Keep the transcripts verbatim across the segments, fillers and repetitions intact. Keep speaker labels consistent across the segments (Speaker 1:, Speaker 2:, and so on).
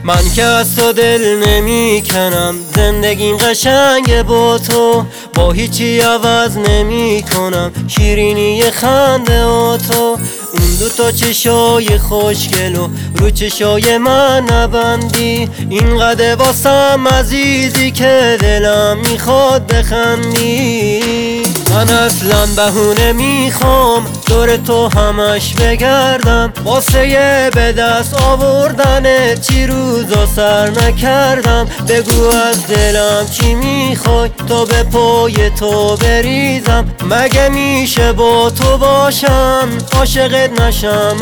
Speaker 1: من که از تو دل نمی کنم، زندگیم قشنگه با تو، با هیچی عوض نمی کنم شیرینی خنده و تو. اون دو تا چشای خوشگلو رو چشای من نبندی، اینقدر واسم عزیزی که دلم میخواد بخندی. من اصلا بهونه میخوام دور تو همش بگردم، واسه یه به دست آوردن چی روزا سر نکردم. بگو از دلم چی میخوای تا به پای تو بریزم، مگه میشه با تو باشم عاشقت نشم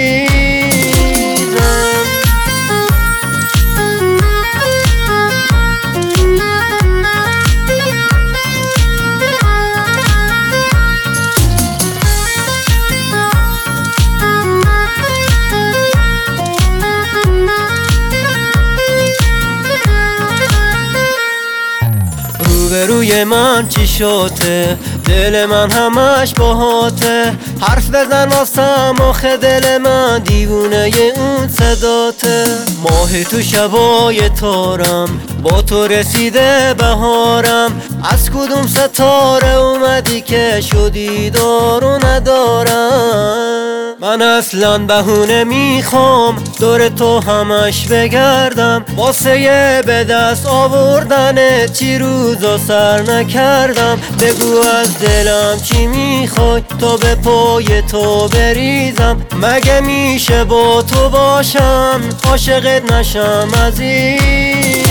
Speaker 1: عزیزم. روی من چی شده، دل من همش باهاته، حرف بزن واسم آخه دل من دیوونه اون صداته. ماه تو شبای تارم، با تو رسیده بهارم، از کدوم ستاره اومدی که شدی دارو ندارم. من اصلا بهونه میخوام دور تو همش بگردم، واسه یه به دست آوردن چی روزا سر نکردم. بگو از دلم چی میخوای تا به پای تو بریزم، مگه میشه با تو باشم عاشقت نشم عزیز.